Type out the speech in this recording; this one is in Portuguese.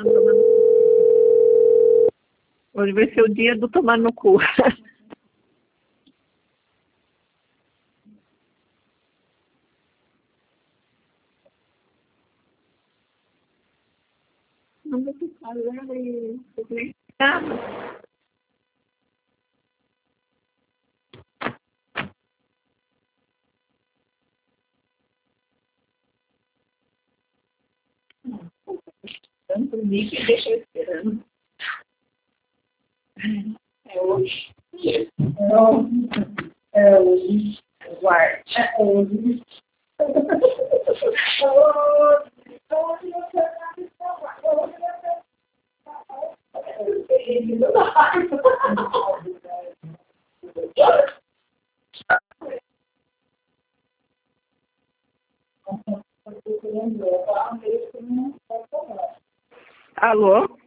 Hoje vai ser o dia do tomar no cu. Não vou te falar isso. Tanto Nick e deixa eu esperando. É hoje. É hoje. Guarde. É hoje. Alô?